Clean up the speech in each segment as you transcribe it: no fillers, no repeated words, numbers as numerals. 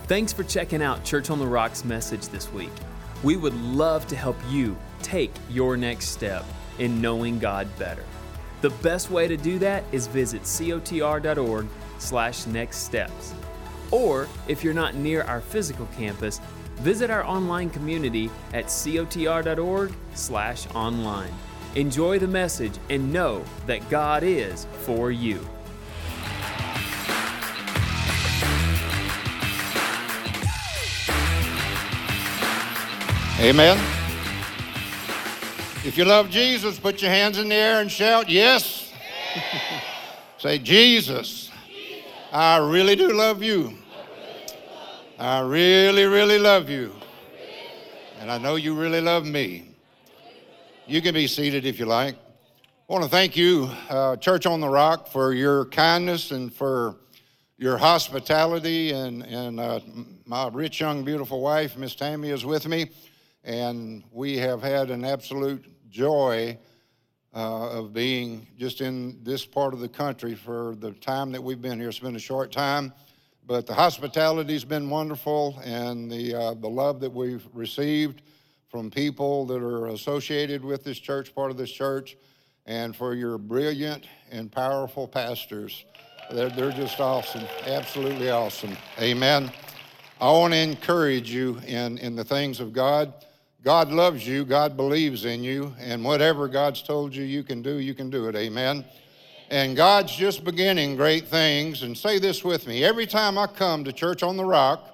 Thanks for checking out Church on the Rock's message this week. We would love to help you take your next step in knowing God better. The best way to do that is visit cotr.org/nextsteps. Or if you're not near our physical campus, visit our online community at cotr.org/online. Enjoy the message and know that God is for you. Amen. If you love Jesus, put your hands in the air and shout, yes. Say, Jesus, I really do love you. I really, really love you. And I know you really love me. You can be seated if you like. I want to thank you, Church on the Rock, for your kindness and for your hospitality. And my rich, young, beautiful wife, Miss Tammy, is with me. And we have had an absolute joy of being just in this part of the country for the time that we've been here. It's been a short time, but the hospitality's been wonderful, and the love that we've received from people that are associated with this church, part of this church, and for your brilliant and powerful pastors. They're just awesome, absolutely awesome. Amen. I want to encourage you in the things of God. God loves you, God believes in you, and whatever God's told you you can do it, amen? And God's just beginning great things, and say this with me. Every time I come to Church on the Rock,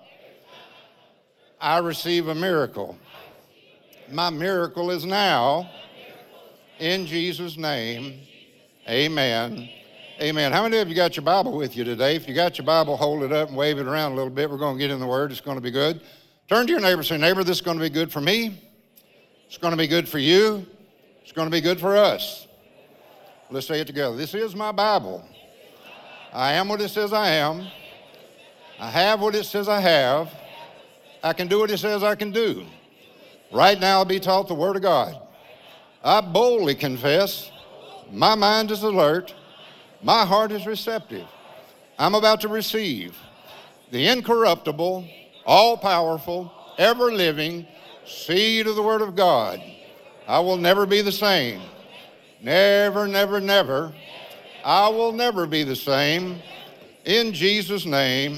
I receive a miracle. My miracle is now, in Jesus' name, amen. Amen. How many of you got your Bible with you today? If you got your Bible, hold it up and wave it around a little bit. We're going to get in the Word. It's going to be good. Turn to your neighbor and say, neighbor, this is going to be good for me. It's going to be good for you. It's going to be good for us. Let's say it together. This is my Bible. I am what it says I am. I have what it says I have. I can do what it says I can do. Right now I'll be taught the Word of God. I boldly confess. My mind is alert. My heart is receptive. I'm about to receive the incorruptible, all-powerful, ever-living seed of the Word of God. I will never be the same. Never, never, never. I will never be the same. In Jesus' name,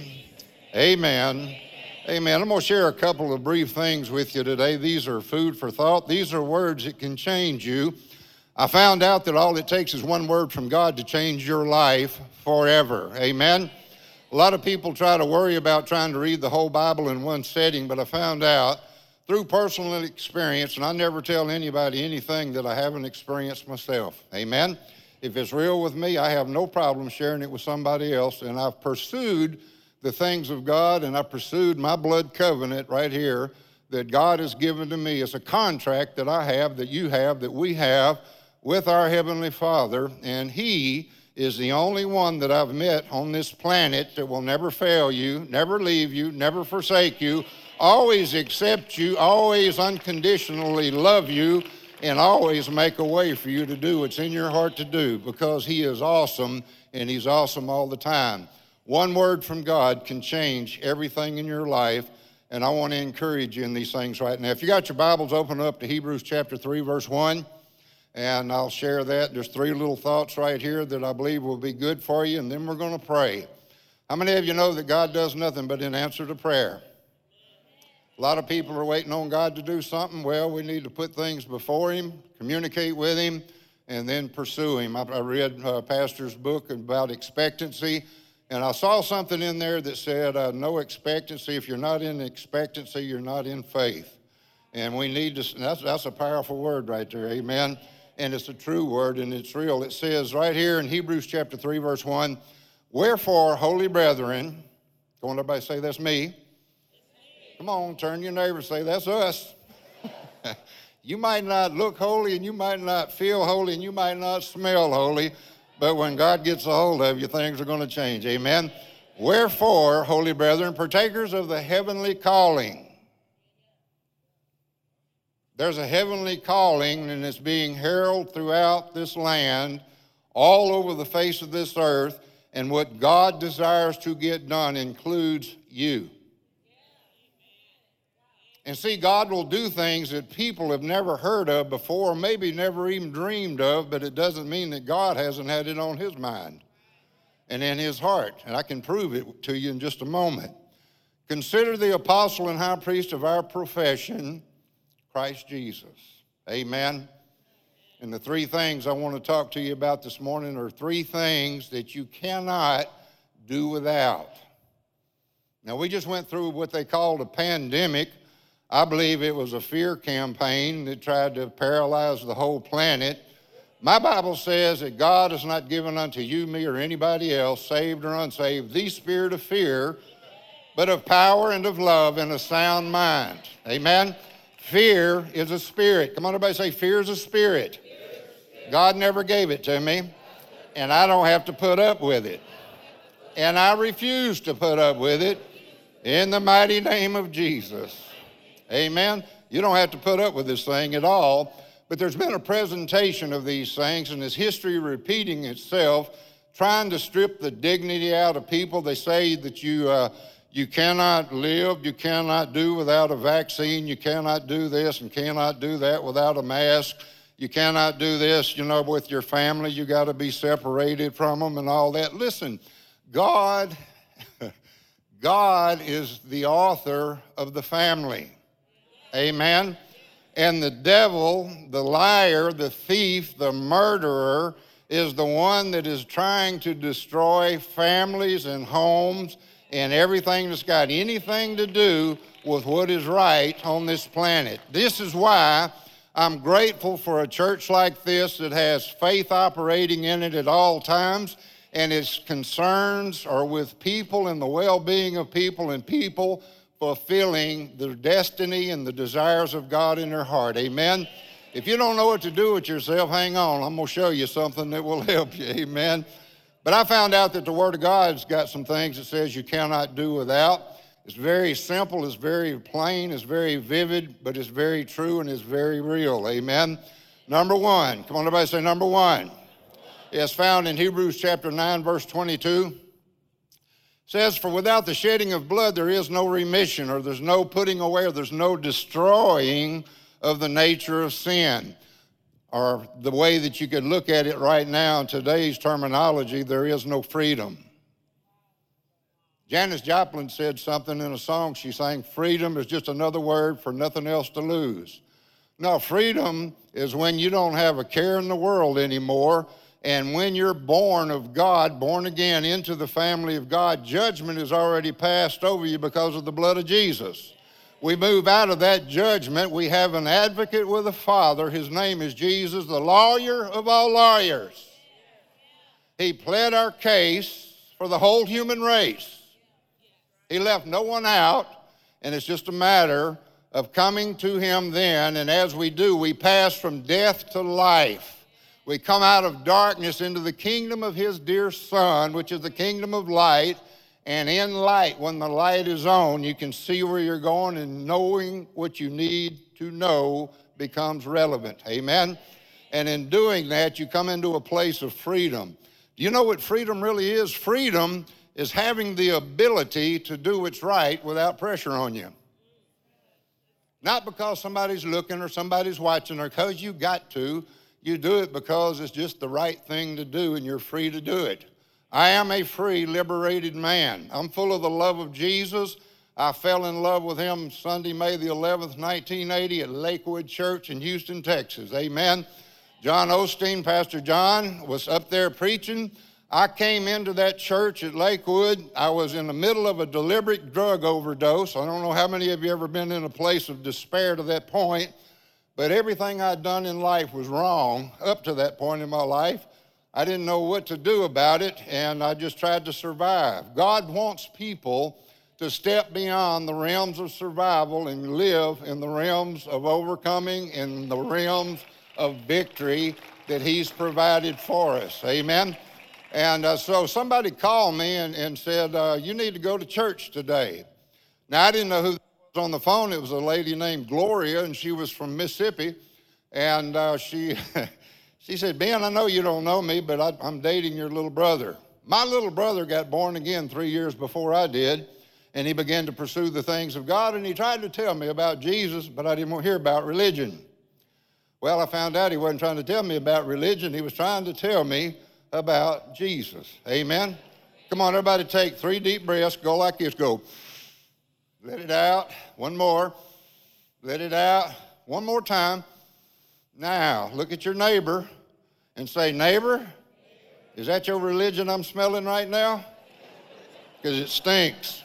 amen. Amen. I'm going to share a couple of brief things with you today. These are food for thought. These are words that can change you. I found out that all it takes is one word from God to change your life forever. Amen. A lot of people try to worry about trying to read the whole Bible in one setting, but I found out through personal experience, and I never tell anybody anything that I haven't experienced myself. Amen? If it's real with me, I have no problem sharing it with somebody else, and I've pursued the things of God, and I pursued my blood covenant right here that God has given to me. It's a contract that I have, that you have, that we have with our Heavenly Father, and He is the only one that I've met on this planet that will never fail you, never leave you, never forsake you, always accept you, always unconditionally love you, and always make a way for you to do what's in your heart to do, because He is awesome, and He's awesome all the time. One word from God can change everything in your life, and I want to encourage you in these things right now. If you got your Bibles, open up to Hebrews chapter 3, verse 1. And I'll share that. There's three little thoughts right here that I believe will be good for you, and then we're going to pray. How many of you know that God does nothing but in answer to prayer? A lot of people are waiting on God to do something. Well, we need to put things before Him, communicate with Him, and then pursue Him. I read Pastor's book about expectancy, and I saw something in there that said, no expectancy. If you're not in expectancy, you're not in faith. And we need to, that's a powerful word right there, amen? And it's a true word, and it's real. It says right here in Hebrews chapter 3, verse 1, wherefore, holy brethren, come on, everybody say that's me. Come on, turn your neighbor and say that's us. You might not look holy, and you might not feel holy, and you might not smell holy, but when God gets a hold of you, things are going to change, amen? Wherefore, holy brethren, partakers of the heavenly calling. There's a heavenly calling, and it's being heralded throughout this land, all over the face of this earth, and what God desires to get done includes you. And see, God will do things that people have never heard of before, maybe never even dreamed of, but it doesn't mean that God hasn't had it on his mind and in his heart. And I can prove it to you in just a moment. Consider the apostle and high priest of our profession, Christ Jesus. Amen. And the three things I want to talk to you about this morning are three things that you cannot do without. Now, we just went through what they called a pandemic. I believe it was a fear campaign that tried to paralyze the whole planet. My Bible says that God has not given unto you, me, or anybody else, saved or unsaved, the spirit of fear, but of power and of love and a sound mind. Amen? Fear is a spirit. Come on, everybody say, fear is a spirit. God never gave it to me, and I don't have to put up with it. And I refuse to put up with it in the mighty name of Jesus. Amen? You don't have to put up with this thing at all, but there's been a presentation of these things, and this history repeating itself, trying to strip the dignity out of people. They say that you cannot live, you cannot do without a vaccine, you cannot do this and cannot do that without a mask. You cannot do this, with your family. You got to be separated from them and all that. Listen, God is the author of the family. Amen? And the devil, the liar, the thief, the murderer is the one that is trying to destroy families and homes and everything that's got anything to do with what is right on this planet. This is why I'm grateful for a church like this that has faith operating in it at all times, and its concerns are with people and the well-being of people and people fulfilling the destiny and the desires of God in their heart. Amen? If you don't know what to do with yourself, hang on. I'm going to show you something that will help you. Amen? But I found out that the Word of God's got some things that says you cannot do without. It's very simple, it's very plain, it's very vivid, but it's very true and it's very real. Amen? Number one. Come on, everybody say number one. It's found in Hebrews chapter 9, verse 22. It says, for without the shedding of blood there is no remission, or there's no putting away, or there's no destroying of the nature of sin. Or the way that you could look at it right now in today's terminology, there is no freedom. Janis Joplin said something in a song she sang, freedom is just another word for nothing else to lose. No, freedom is when you don't have a care in the world anymore, and when you're born of God, born again into the family of God, judgment is already passed over you because of the blood of Jesus. We move out of that judgment. We have an advocate with the Father. His name is Jesus, the lawyer of all lawyers. He pled our case for the whole human race. He left no one out, and it's just a matter of coming to him then, and as we do, we pass from death to life. We come out of darkness into the kingdom of his dear Son, which is the kingdom of light, and in light, when the light is on, you can see where you're going, and knowing what you need to know becomes relevant. Amen? And in doing that, you come into a place of freedom. Do you know what freedom really is? Freedom is having the ability to do what's right without pressure on you. Not because somebody's looking or somebody's watching or because you got to. You do it because it's just the right thing to do and you're free to do it. I am a free, liberated man. I'm full of the love of Jesus. I fell in love with him Sunday, May the 11th, 1980 at Lakewood Church in Houston, Texas. Amen. John Osteen, Pastor John, was up there preaching. I came into that church at Lakewood. I was in the middle of a deliberate drug overdose. I don't know how many of you ever been in a place of despair to that point, but everything I'd done in life was wrong up to that point in my life. I didn't know what to do about it, and I just tried to survive. God wants people to step beyond the realms of survival and live in the realms of overcoming, in the realms of victory that he's provided for us. Amen? And so somebody called me and said, you need to go to church today. Now, I didn't know who was on the phone. It was a lady named Gloria, and she was from Mississippi. And she said, Ben, I know you don't know me, but I'm dating your little brother. My little brother got born again 3 years before I did. and he began to pursue the things of God, and he tried to tell me about Jesus, but I didn't want to hear about religion. Well, I found out he wasn't trying to tell me about religion. He was trying to tell me about Jesus. Amen? Come on, everybody take 3 deep breaths. Go like this. Go. Let it out. One more. Let it out. One more time. Now, look at your neighbor and say, neighbor, is that your religion I'm smelling right now? Because it stinks.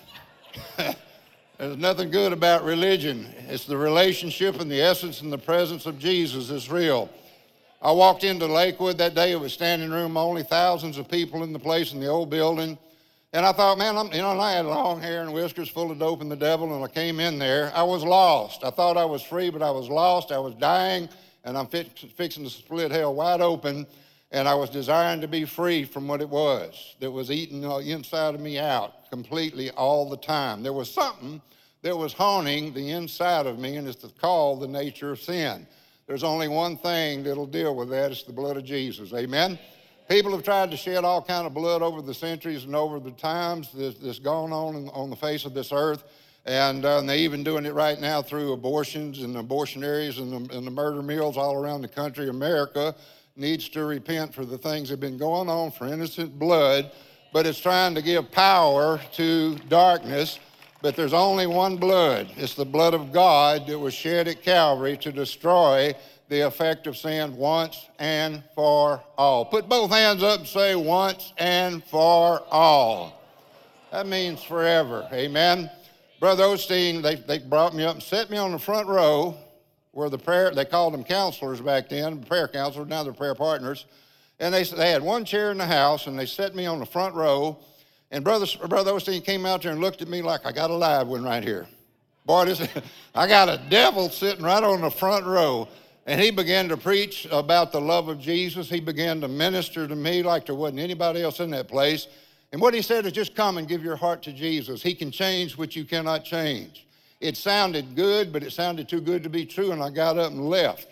There's nothing good about religion. It's the relationship and the essence and the presence of Jesus that's real. I walked into Lakewood that day. It was standing room only, thousands of people in the place in the old building. And I thought, man, I had long hair and whiskers full of dope and the devil, and I came in there. I was lost. I thought I was free, but I was lost. I was dying, and I'm fixing to split hell wide open, and I was desiring to be free from what it was that was eating the inside of me out completely all the time. There was something that was haunting the inside of me, and it's called the nature of sin. There's only one thing that'll deal with that. It's the blood of Jesus. Amen? People have tried to shed all kind of blood over the centuries and over the times that's gone on the face of this earth. And they're even doing it right now through abortions and abortion areas and the murder mills all around the country. America needs to repent for the things that have been going on for innocent blood, but it's trying to give power to darkness. But there's only one blood. It's the blood of God that was shed at Calvary to destroy the effect of sin once and for all. Put both hands up and say once and for all. That means forever. Amen. Brother Osteen, they brought me up and set me on the front row where they called them counselors back then, prayer counselors, now they're prayer partners. And they had one chair in the house, and they set me on the front row. And Brother Osteen came out there and looked at me like I got a live one right here. Boy, I got a devil sitting right on the front row. And he began to preach about the love of Jesus. He began to minister to me like there wasn't anybody else in that place. And what he said is just come and give your heart to Jesus. He can change what you cannot change. It sounded good, but it sounded too good to be true, and I got up and left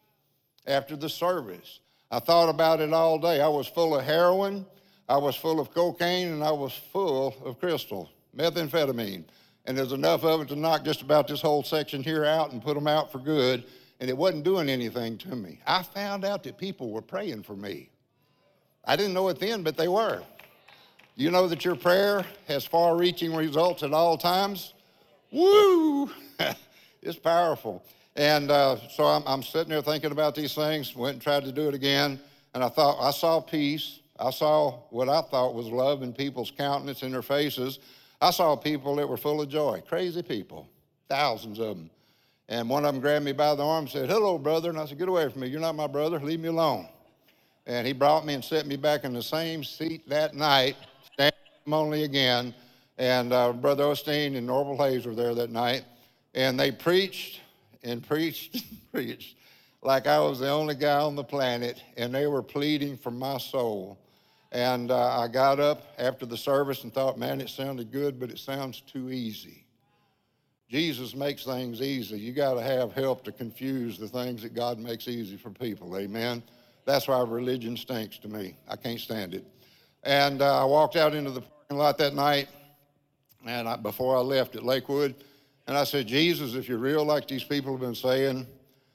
after the service. I thought about it all day. I was full of heroin. I was full of cocaine, and I was full of crystal, methamphetamine. And there's enough of it to knock just about this whole section here out and put them out for good, and it wasn't doing anything to me. I found out that people were praying for me. I didn't know it then, but they were. You know that your prayer has far-reaching results at all times? Woo! It's powerful. And so I'm sitting there thinking about these things, went and tried to do it again, and I saw peace. I saw what I thought was love in people's countenance, in their faces. I saw people that were full of joy, crazy people, thousands of them. And one of them grabbed me by the arm and said, hello, brother. And I said, get away from me. You're not my brother. Leave me alone. And he brought me and set me back in the same seat that night, standing only again. And Brother Osteen and Norval Hayes were there that night. And they preached and preached and preached like I was the only guy on the planet. And they were pleading for my soul. And I got up after the service and thought, man, it sounded good, but it sounds too easy. Jesus makes things easy. You got to have help to confuse the things that God makes easy for people. Amen. That's why religion stinks to me. I can't stand it. And I walked out into the parking lot that night, and before I left at Lakewood, and I said, Jesus, if you're real like these people have been saying,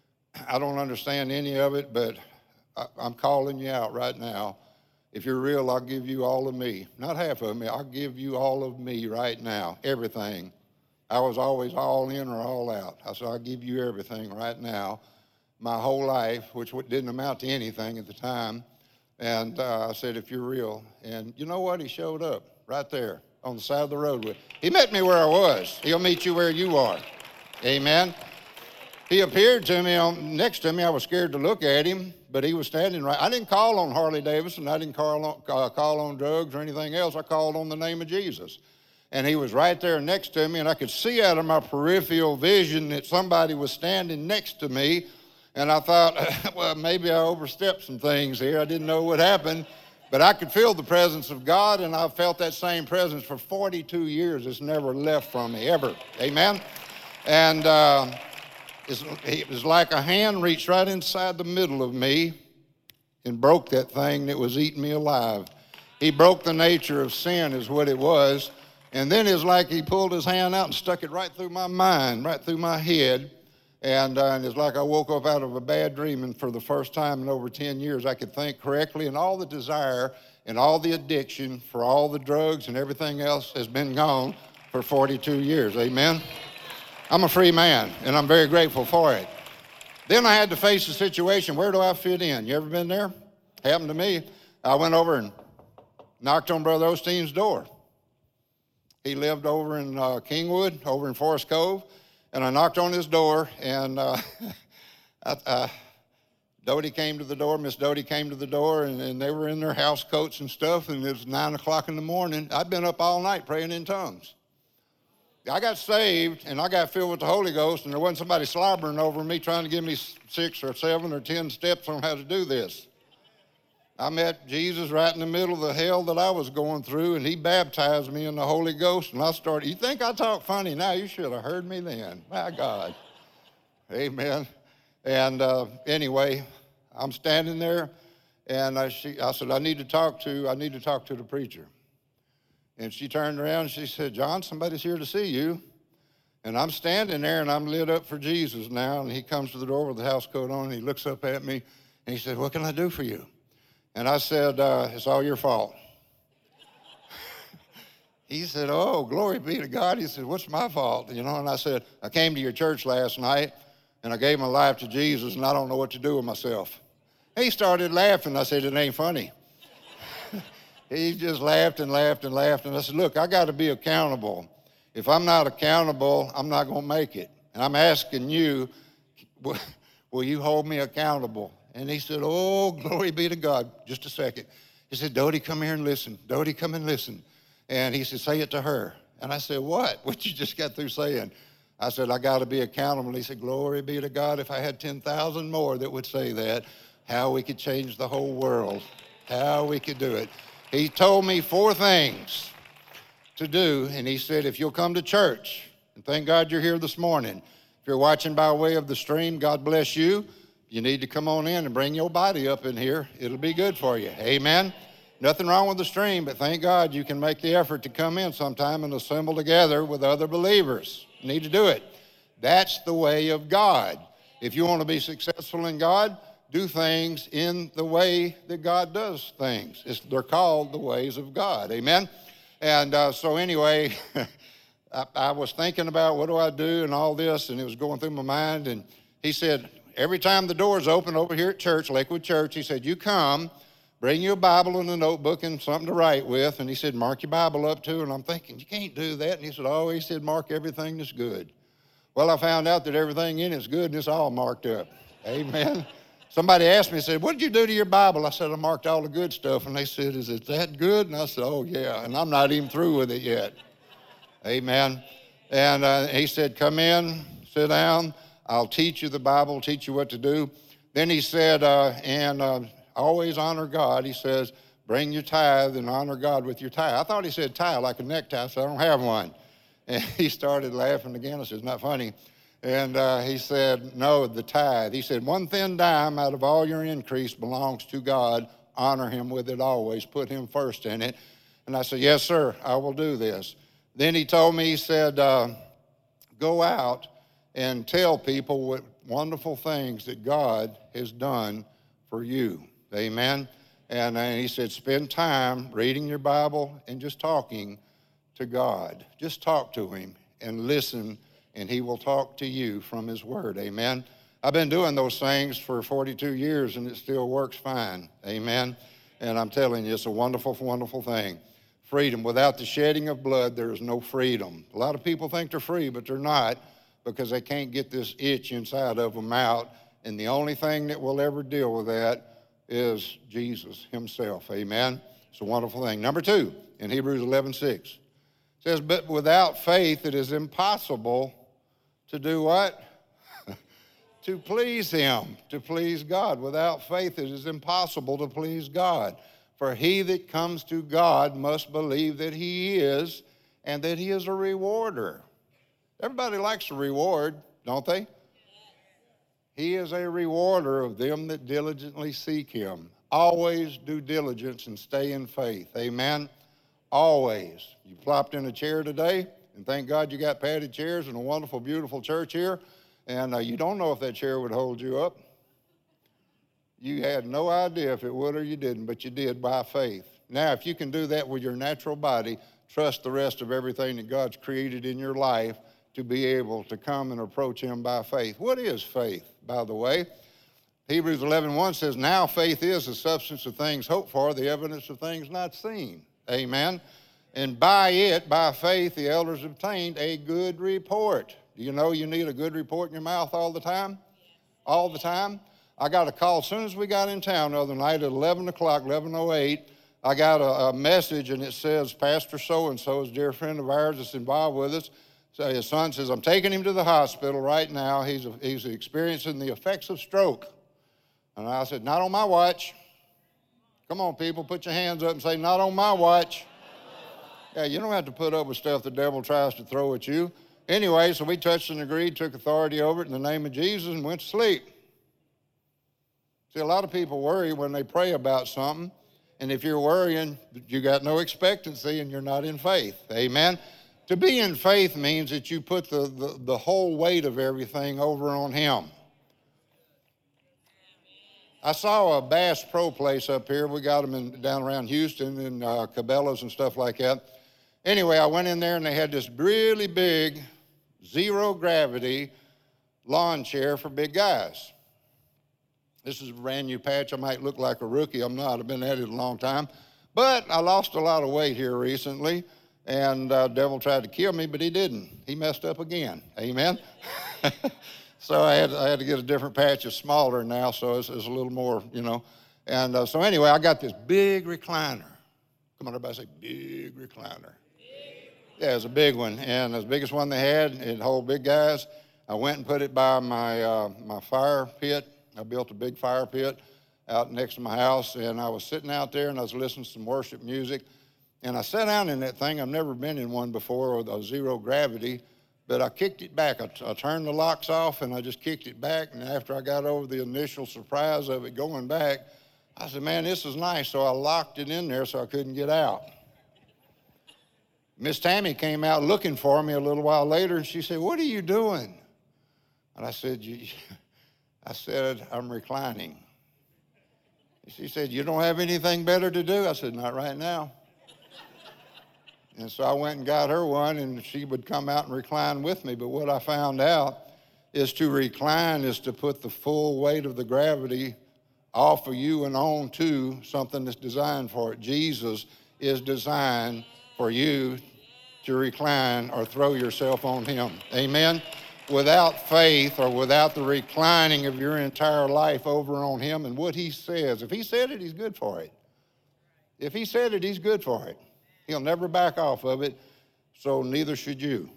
I don't understand any of it, but I'm calling you out right now. If you're real, I'll give you all of me. Not half of me. I'll give you all of me right now, everything. I was always all in or all out. I said, I'll give you everything right now, my whole life, which didn't amount to anything at the time. And I said, if you're real. And you know what? He showed up right there on the side of the road. He met me where I was. He'll meet you where you are. Amen. He appeared to me next to me. I was scared to look at him, but he was standing right. I didn't call on Harley Davidson. I didn't call on drugs or anything else. I called on the name of Jesus. And he was right there next to me, and I could see out of my peripheral vision that somebody was standing next to me. And I thought, well, maybe I overstepped some things here. I didn't know what happened, but I could feel the presence of God, and I've felt that same presence for 42 years. It's never left from me, ever. Amen? And it was like a hand reached right inside the middle of me and broke that thing that was eating me alive. He broke the nature of sin is what it was. And then it's like he pulled his hand out and stuck it right through my mind, right through my head. And it's like I woke up out of a bad dream, and for the first time in over 10 years, I could think correctly, and all the desire and all the addiction for all the drugs and everything else has been gone for 42 years. Amen? I'm a free man, and I'm very grateful for it. Then I had to face the situation, where do I fit in? You ever been there? Happened to me. I went over and knocked on Brother Osteen's door. He lived over in Kingwood, over in Forest Cove, and I knocked on his door, and Dodie came to the door, Miss Dodie came to the door, and they were in their house coats and stuff, and it was 9 o'clock in the morning. I'd been up all night praying in tongues. I got saved, and I got filled with the Holy Ghost, and there wasn't somebody slobbering over me trying to give me 6 or 7 or 10 steps on how to do this. I met Jesus right in the middle of the hell that I was going through, and he baptized me in the Holy Ghost, and I started, you think I talk funny now? You should have heard me then. My God. Amen. And anyway, I'm standing there, and I said, I need to talk to the preacher. And she turned around and she said, John, somebody's here to see you. And I'm standing there, and I'm lit up for Jesus now, and he comes to the door with the house coat on, and he looks up at me, and he said, what can I do for you? And I said, it's all your fault. He said, oh, glory be to God. He said, what's my fault? You know, and I said, I came to your church last night, and I gave my life to Jesus, and I don't know what to do with myself. He started laughing. I said, it ain't funny. He just laughed and laughed and laughed. And I said, look, I got to be accountable. If I'm not accountable, I'm not going to make it. And I'm asking you, will you hold me accountable? And he said, oh, glory be to God. Just a second. He said, Dodie, come here and listen. Dodie, come and listen. And he said, say it to her. And I said, what? What you just got through saying? I said, I got to be accountable. He said, glory be to God. If I had 10,000 more that would say that, how we could change the whole world, how we could do it. He told me 4 things to do, and he said, if you'll come to church, and thank God you're here this morning. If you're watching by way of the stream, God bless you. You need to come on in and bring your body up in here. It'll be good for you. Amen. Nothing wrong with the stream, but thank God you can make the effort to come in sometime and assemble together with other believers. You need to do it. That's the way of God. If you want to be successful in God, do things in the way that God does things. They're called the ways of God. Amen? And so anyway, I was thinking about what do I do and all this, and it was going through my mind. And he said, every time the door's open over here at church, Lakewood Church, he said, you come, bring you a Bible and a notebook and something to write with. And he said, mark your Bible up too. And I'm thinking, you can't do that. And he said, oh, he said, mark everything that's good. Well, I found out that everything in it's good and it's all marked up. Amen. Somebody asked me, said, what did you do to your Bible? I said, I marked all the good stuff. And they said, is it that good? And I said, oh, yeah. And I'm not even through with it yet. Amen. And he said, come in, sit down. I'll teach you the Bible, teach you what to do. Then he said, always honor God. He says, bring your tithe and honor God with your tithe. I thought he said tie like a necktie, so I don't have one. And he started laughing again. I said, it's not funny. And he said, no, the tithe. He said, 1 thin dime out of all your increase belongs to God. Honor him with it always. Put him first in it. And I said, yes, sir, I will do this. Then he told me, he said, go out and tell people what wonderful things that God has done for you. Amen. And he said, spend time reading your Bible and just talking to God. Just talk to him and listen, and he will talk to you from his word. Amen. I've been doing those things for 42 years, and it still works fine. Amen. And I'm telling you, it's a wonderful, wonderful thing. Freedom. Without the shedding of blood, there is no freedom. A lot of people think they're free, but they're not, because they can't get this itch inside of them out. And the only thing that will ever deal with that is Jesus himself. Amen. It's a wonderful thing. Number 2, in Hebrews 11:6. Says, but without faith it is impossible to do what? To please him, to please God. Without faith it is impossible to please God. For he that comes to God must believe that he is, and that he is a rewarder. Everybody likes a reward, don't they? He is a rewarder of them that diligently seek him. Always do diligence and stay in faith. Amen. Always. You plopped in a chair today, and thank God you got padded chairs and a wonderful, beautiful church here, and you don't know if that chair would hold you up. You had no idea if it would or you didn't, but you did by faith. Now, if you can do that with your natural body, trust the rest of everything that God's created in your life to be able to come and approach him by faith. What is faith, by the way? Hebrews 11:1 says, now faith is the substance of things hoped for, the evidence of things not seen. Amen. And by it, by faith, the elders obtained a good report. Do you know you need a good report in your mouth all the time? All the time? I got a call as soon as we got in town the other night at 11 o'clock, 11:08. I got a message, and it says, Pastor so-and-so is a dear friend of ours that's involved with us. So his son says, I'm taking him to the hospital right now. He's experiencing the effects of stroke. And I said, not on my watch. Come on, people, put your hands up and say, not on my watch. Yeah, you don't have to put up with stuff the devil tries to throw at you. Anyway, so we touched and agreed, took authority over it in the name of Jesus, and went to sleep. See, a lot of people worry when they pray about something. And if you're worrying, you got no expectancy and you're not in faith. Amen? To be in faith means that you put the whole weight of everything over on him. I saw a Bass Pro place up here. We got them down around Houston and Cabela's and stuff like that. Anyway, I went in there and they had this really big zero gravity lawn chair for big guys. This is a brand new patch. I might look like a rookie. I'm not. I've been at it a long time. But I lost a lot of weight here recently, and the devil tried to kill me, but he didn't. He messed up again. Amen? So I had to get a different patch. It's smaller now, so it's a little more, you know. And so anyway, I got this big recliner. Come on, everybody say, big recliner. Yeah, it's a big one, and it's the biggest one they had. It hold big guys. I went and put it by my fire pit. I built a big fire pit out next to my house, and I was sitting out there, and I was listening to some worship music, and I sat down in that thing. I've never been in one before with a zero gravity, but I kicked it back. I turned the locks off, and I just kicked it back, and after I got over the initial surprise of it going back, I said, man, this is nice, so I locked it in there so I couldn't get out. Miss Tammy came out looking for me a little while later, and she said, what are you doing? And I said, I'm reclining. She said, you don't have anything better to do? I said, not right now. And so I went and got her one, and she would come out and recline with me. But what I found out is to recline is to put the full weight of the gravity off of you and on to something that's designed for it. Jesus is designed for you to recline or throw yourself on him. Amen? Without faith or without the reclining of your entire life over on him and what he says. If he said it, he's good for it. If he said it, he's good for it. He'll never back off of it, so neither should you.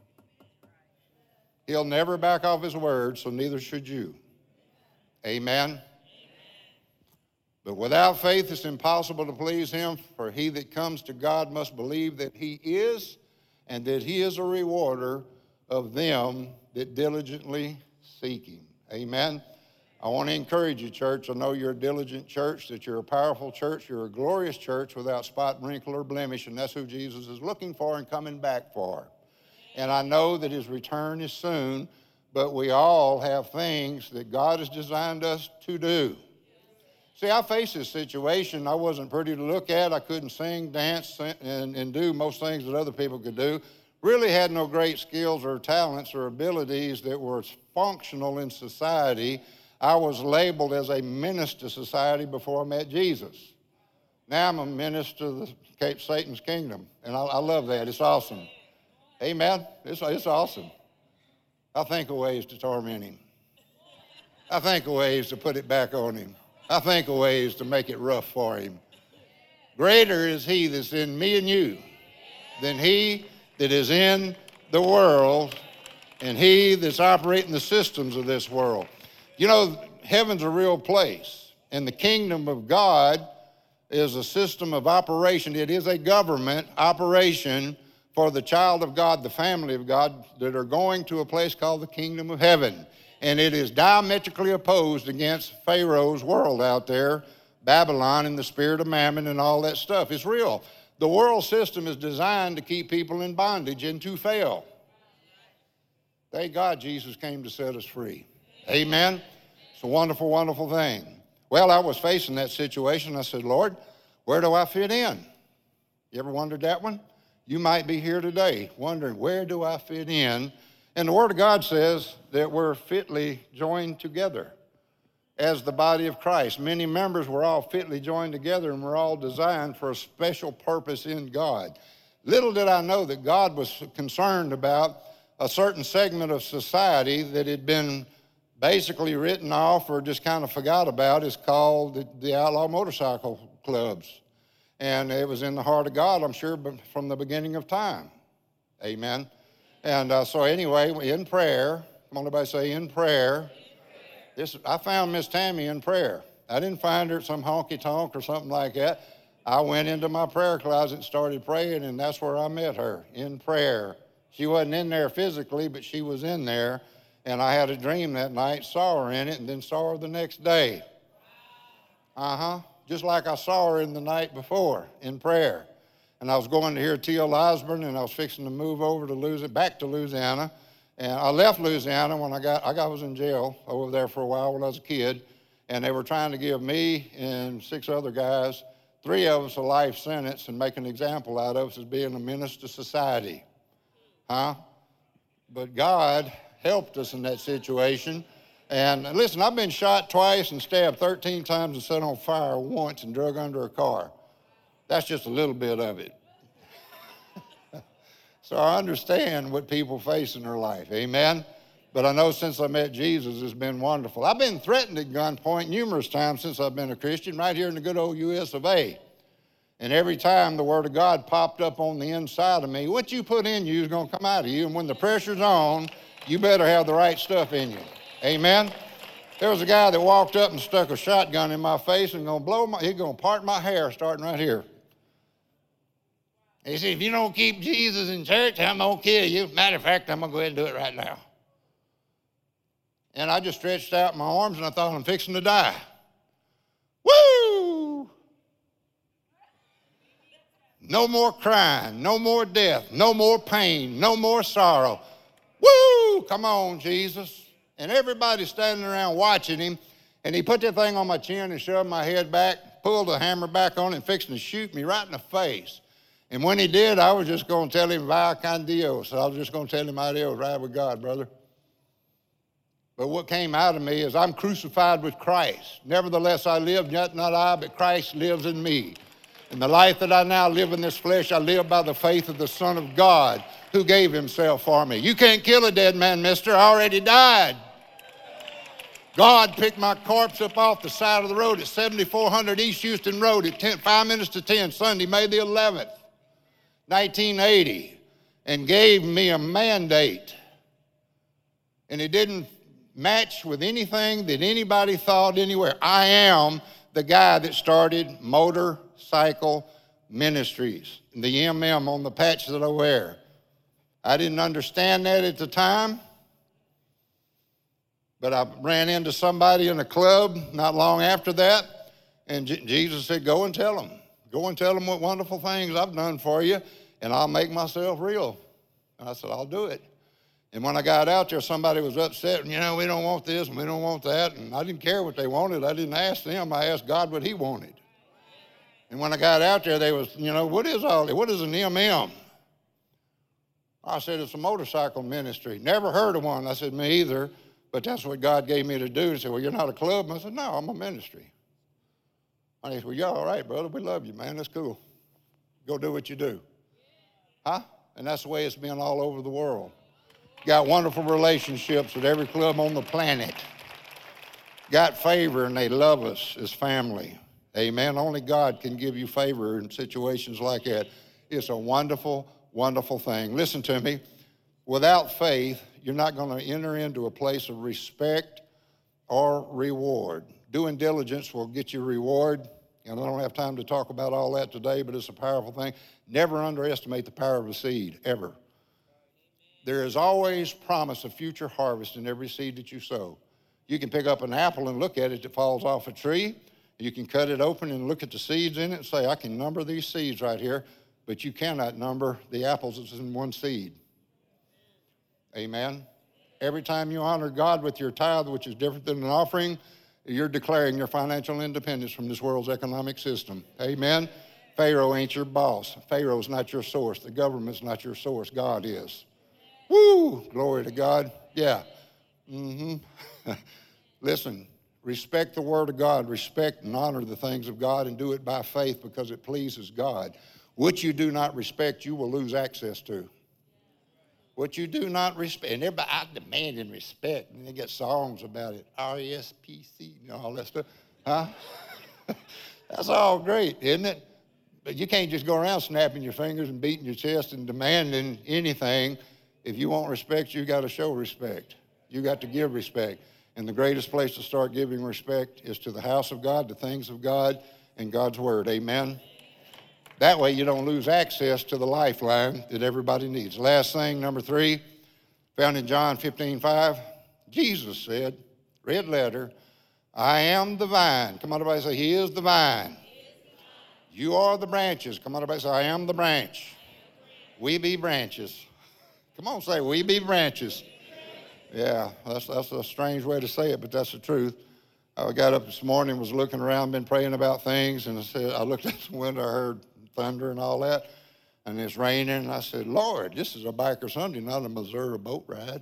He'll never back off his word, so neither should you. Amen? But without faith, it's impossible to please him, for he that comes to God must believe that he is, and that he is a rewarder of them that diligently seek him. Amen? I want to encourage you, church. I know you're a diligent church, that you're a powerful church, you're a glorious church without spot, wrinkle, or blemish, and that's who Jesus is looking for and coming back for. And I know that his return is soon, but we all have things that God has designed us to do. See, I faced this situation. I wasn't pretty to look at. I couldn't sing, dance, and do most things that other people could do. Really had no great skills or talents or abilities that were functional in society. I was labeled as a menace to society before I met Jesus. Now I'm a menace to Satan's kingdom, and I love that. It's awesome. Amen? It's awesome. I think of ways to torment him. I think of ways to put it back on him. I think of ways to make it rough for him. Greater is he that's in me and you than he that is in the world and he that's operating the systems of this world. You know, heaven's a real place, and the kingdom of God is a system of operation. It is a government operation for the child of God, the family of God, that are going to a place called the kingdom of heaven. And it is diametrically opposed against Pharaoh's world out there, Babylon and the spirit of mammon and all that stuff. It's real. The world system is designed to keep people in bondage and to fail. Thank God Jesus came to set us free. Amen. It's a wonderful, wonderful thing. Well, I was facing that situation. I said, Lord, where do I fit in? You ever wondered that one? You might be here today wondering, where do I fit in? And the Word of God says that we're fitly joined together as the body of Christ. Many members were all fitly joined together, and we're all designed for a special purpose in God. Little did I know that God was concerned about a certain segment of society that had been basically written off or just kind of forgot about. Is called the outlaw motorcycle clubs. And it was in the heart of God, I'm sure, from the beginning of time. Amen. And so anyway, in prayer, come on, everybody say in prayer. I found Miss Tammy in prayer. I didn't find her at some honky-tonk or something like that. I went into my prayer closet and started praying, and that's where I met her, in prayer. She wasn't in there physically, but she was in there. And I had a dream that night, saw her in it, and then saw her the next day. Just like I saw her in the night before in prayer. And I was going to hear T.L. Osborne, and I was fixing to move over to back to Louisiana. And I left Louisiana when I was in jail over there for a while when I was a kid. And they were trying to give me and 6 other guys, 3 of us, a life sentence and make an example out of us as being a menace to society. But God helped us in that situation. And listen, I've been shot twice and stabbed 13 times and set on fire once and drug under a car. That's just a little bit of it. So I understand what people face in their life, amen? But I know since I met Jesus, it's been wonderful. I've been threatened at gunpoint numerous times since I've been a Christian, right here in the good old U.S. of A. And every time the Word of God popped up on the inside of me, what you put in you is going to come out of you. And when the pressure's on, you better have the right stuff in you. Amen? There was a guy that walked up and stuck a shotgun in my face and he's going to part my hair starting right here. He said, if you don't keep Jesus in church, I'm going to kill you. Matter of fact, I'm going to go ahead and do it right now. And I just stretched out my arms and I thought, I'm fixing to die. Woo! No more crying, no more death, no more pain, no more sorrow. Woo! Come on, Jesus. And everybody's standing around watching him. And he put that thing on my chin and shoved my head back, pulled the hammer back on it and fixing to shoot me right in the face. And when he did, I was just going to tell him, vaya con Dios. I was just going to tell him, adios, ride with God, brother. But what came out of me is I'm crucified with Christ. Nevertheless, I live, yet not I, but Christ lives in me. And the life that I now live in this flesh, I live by the faith of the Son of God who gave himself for me. You can't kill a dead man, mister. I already died. God picked my corpse up off the side of the road at 7400 East Houston Road at 5 minutes to 10, Sunday, May the 11th. 1980, and gave me a mandate. And it didn't match with anything that anybody thought anywhere. I am the guy that started Motorcycle Ministries, the MM on the patch that I wear. I didn't understand that at the time, but I ran into somebody in a club not long after that, and Jesus said, go and tell them. Go and tell them what wonderful things I've done for you, and I'll make myself real. And I said, I'll do it. And when I got out there, somebody was upset, and, we don't want this, and we don't want that. And I didn't care what they wanted. I didn't ask them. I asked God what he wanted. And when I got out there, they was, what is all this? What is an MM? I said, it's a motorcycle ministry. Never heard of one. I said, me either, but that's what God gave me to do. He said, well, you're not a club? I said, no, I'm a ministry. And he said, well, you're all right, brother. We love you, man. That's cool. Go do what you do. And that's the way it's been all over the world. Got wonderful relationships with every club on the planet. Got favor, and they love us as family. Amen. Only God can give you favor in situations like that. It's a wonderful, wonderful thing. Listen to me. Without faith, you're not going to enter into a place of respect or reward. Doing diligence will get you reward. And I don't have time to talk about all that today, but it's a powerful thing. Never underestimate the power of a seed, ever. There is always promise of future harvest in every seed that you sow. You can pick up an apple and look at it that falls off a tree. You can cut it open and look at the seeds in it and say, I can number these seeds right here. but you cannot number the apples that's in one seed. Amen. Every time you honor God with your tithe, which is different than an offering, you're declaring your financial independence from this world's economic system. Amen. Pharaoh ain't your boss. Pharaoh's not your source. The government's not your source. God is. Woo! Glory to God. Yeah. Listen, respect the Word of God. Respect and honor the things of God and do it by faith because it pleases God. What you do not respect, you will lose access to. What you do not respect, and everybody out demanding respect, and they get songs about it, R-E-S-P-C, and all that stuff. Huh? That's all great, isn't it? But you can't just go around snapping your fingers and beating your chest and demanding anything. If you want respect, you got to show respect. You got to give respect. And the greatest place to start giving respect is to the house of God, the things of God, and God's Word. Amen? That way you don't lose access to the lifeline that everybody needs. Last thing, number 3, found in John 15:5. Jesus said, red letter, I am the vine. Come on, everybody say, He is the vine. You are the branches. Come on, everybody say, I am the branch. We be branches. Come on, say, we be branches. Yeah, that's a strange way to say it, but that's the truth. I got up this morning, was looking around, been praying about things, and I looked out the window, I heard thunder and all that, and it's raining, and I said, Lord, this is a Biker Sunday, not a Missouri boat ride.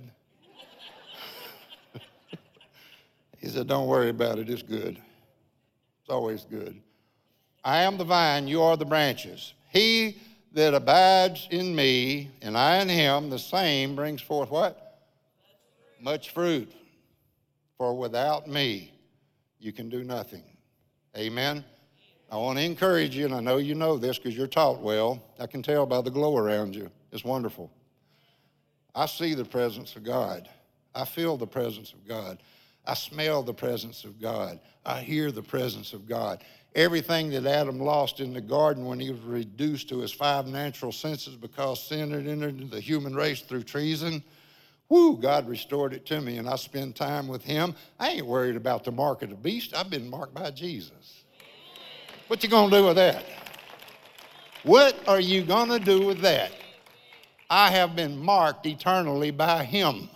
He said, don't worry about it, it's good. It's always good. I am the vine, you are the branches. He that abides in me, and I in him, the same brings forth what? Much fruit. For without me, you can do nothing. Amen? I want to encourage you, and I know you know this because you're taught well. I can tell by the glow around you. It's wonderful. I see the presence of God. I feel the presence of God. I smell the presence of God. I hear the presence of God. Everything that Adam lost in the garden when he was reduced to his 5 natural senses because sin had entered into the human race through treason, God restored it to me, and I spend time with him. I ain't worried about the mark of the beast. I've been marked by Jesus. What you gonna do with that? What are you gonna do with that? I have been marked eternally by him.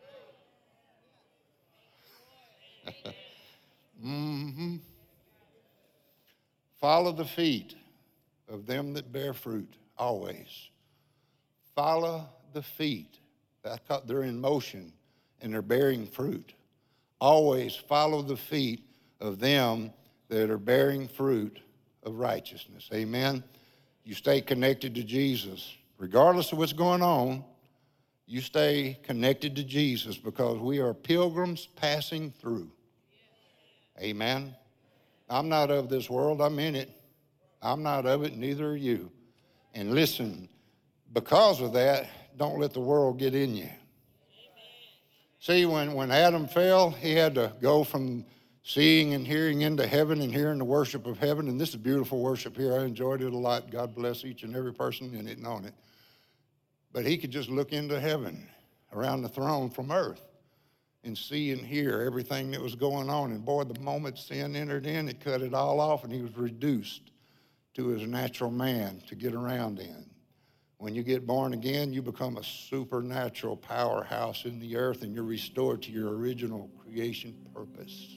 Follow the feet of them that bear fruit, always. Follow the feet. They're in motion and they're bearing fruit. Always follow the feet of them that are bearing fruit of righteousness. Amen? You stay connected to Jesus. Regardless of what's going on, you stay connected to Jesus because we are pilgrims passing through. Amen? I'm not of this world. I'm in it. I'm not of it, neither are you. And listen, because of that, don't let the world get in you. See, when Adam fell, he had to go from seeing and hearing into heaven and hearing the worship of heaven. And this is beautiful worship here. I enjoyed it a lot. God bless each and every person in it and on it. But he could just look into heaven around the throne from earth and see and hear everything that was going on. And boy, the moment sin entered in, it cut it all off, and he was reduced to his natural man to get around in. When you get born again, you become a supernatural powerhouse in the earth, and you're restored to your original creation purpose.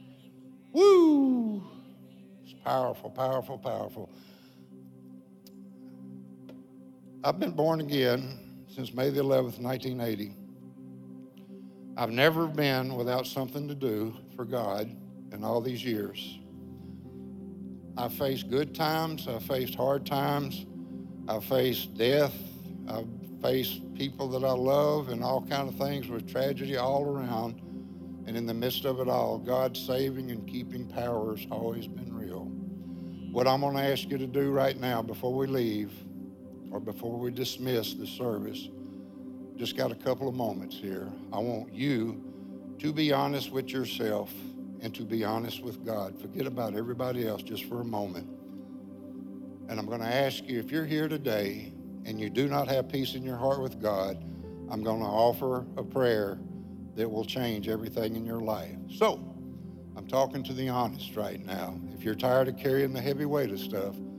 Woo! It's powerful, powerful, powerful. I've been born again since May the 11th, 1980. I've never been without something to do for God in all these years. I've faced good times. I've faced hard times. I've faced death. I've faced people that I love and all kind of things with tragedy all around. And in the midst of it all, God's saving and keeping power has always been real. What I'm going to ask you to do right now before we leave or before we dismiss the service, just got a couple of moments here. I want you to be honest with yourself and to be honest with God. Forget about everybody else just for a moment. And I'm going to ask you, if you're here today and you do not have peace in your heart with God, I'm going to offer a prayer that will change everything in your life. So, I'm talking to the honest right now. If you're tired of carrying the heavy weight of stuff,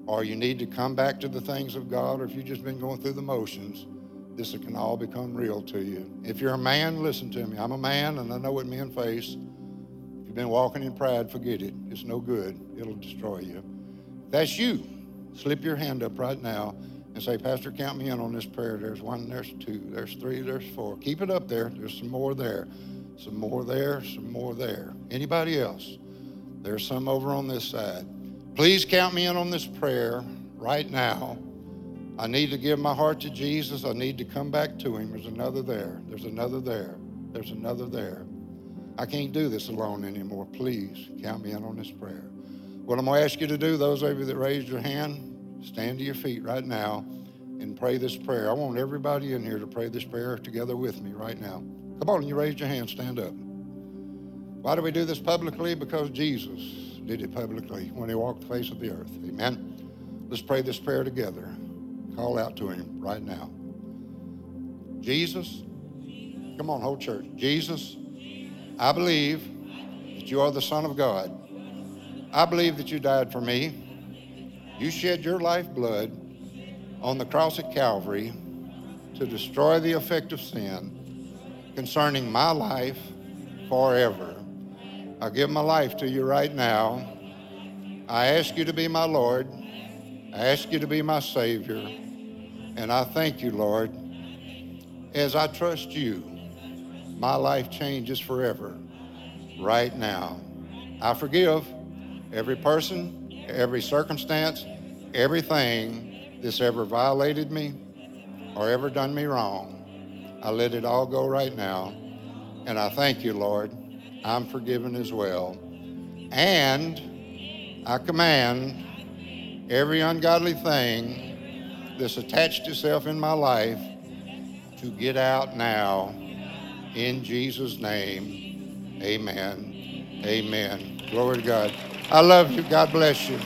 or you need to come back to the things of God, or if you've just been going through the motions, this can all become real to you. If you're a man, listen to me. I'm a man, and I know what men face. If you've been walking in pride, forget it. It's no good. It'll destroy you. If that's you, slip your hand up right now and say, Pastor, count me in on this prayer. There's 1, there's 2, there's 3, there's 4. Keep it up there. There's some more there. Some more there, some more there. Anybody else? There's some over on this side. Please count me in on this prayer right now. I need to give my heart to Jesus. I need to come back to him. There's another there. There's another there. There's another there. I can't do this alone anymore. Please count me in on this prayer. What I'm going to ask you to do, those of you that raised your hand, stand to your feet right now and pray this prayer. I want everybody in here to pray this prayer together with me right now. Come on, you raised your hand, stand up. Why do we do this publicly? Because Jesus did it publicly when he walked the face of the earth. Amen. Let's pray this prayer together. Call out to him right now. Jesus, come on, whole church. Jesus, I believe that you are the Son of God. I believe that you died for me. You shed your lifeblood on the cross at Calvary to destroy the effect of sin concerning my life forever. I give my life to you right now. I ask you to be my Lord. I ask you to be my Savior, and I thank you, Lord. As I trust you, my life changes forever right now. I forgive every person, every circumstance, everything that's ever violated me or ever done me wrong. I let it all go right now, and I thank you, Lord. I'm forgiven as well. And I command every ungodly thing that's attached itself in my life to get out now in Jesus' name. Amen. Amen. Glory to God. I love you. God bless you.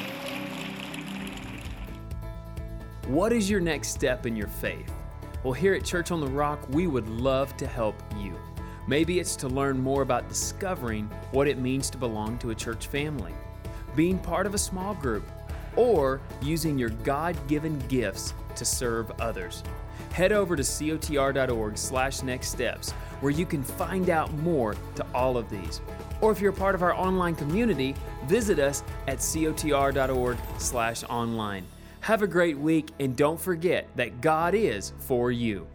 What is your next step in your faith? Well, here at Church on the Rock, we would love to help you. Maybe it's to learn more about discovering what it means to belong to a church family, being part of a small group, or using your God-given gifts to serve others. Head over to cotr.org/nextsteps, where you can find out more to all of these. Or if you're a part of our online community, visit us at cotr.org/online. Have a great week, and don't forget that God is for you.